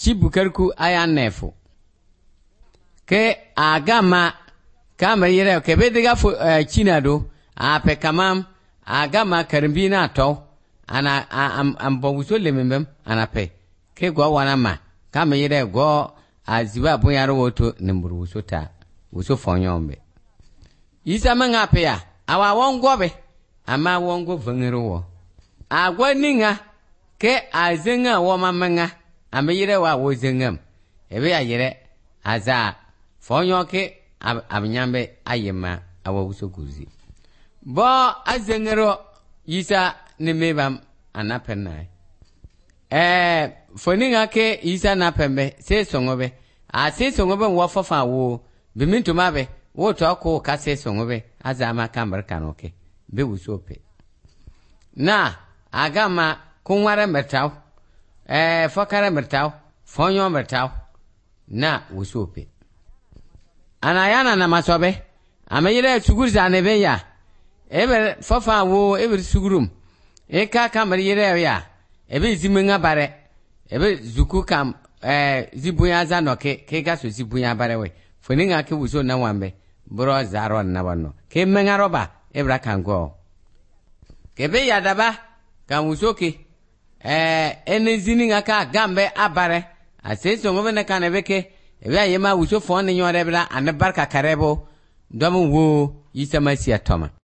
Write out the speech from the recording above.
chibukarku aya nefo ke agama kama yere ke bediga fo chinado a pe kamam agama karbina ato ana ambawuso lemembem ana pe ke gwa wana ma kama yere go aziba bunyaro woto nimburu wuso ta wuso fonyombe isa manga pe ya awa wongo be ama wongo vengero wo agwa ninga ke azenga wo mamanga ameyire wa wo zengam ebe ya yire aza fonyo ke abnyambe ayema awuso kuzi bo azengero isa nimebam anapenai foninga ke isa napembe se songobe a se songobe wo fofa wo bimintuma be wo to ko ka se songobe azama kambar kanoke be wusope na agama kunware mertaw fokare mertaw fonyo mertaw na wusope anayana na masobe ameyire sugur zanebe ya ebe fofa wo ebe sugurum eka kamar yire ya ebe zimenga bare ebe zuku kam zibunya zanoke ke gaso zibunya bare we foninga ke wuso na wambe bro zaro na wano ke menga roba ebra kango kebe yadaba kan wuso ke zininga ka gambe abare aseso ngobe na kanebeke ebe ayema wuso fon nyore bra ane barka karebo domu wo yisama siya toma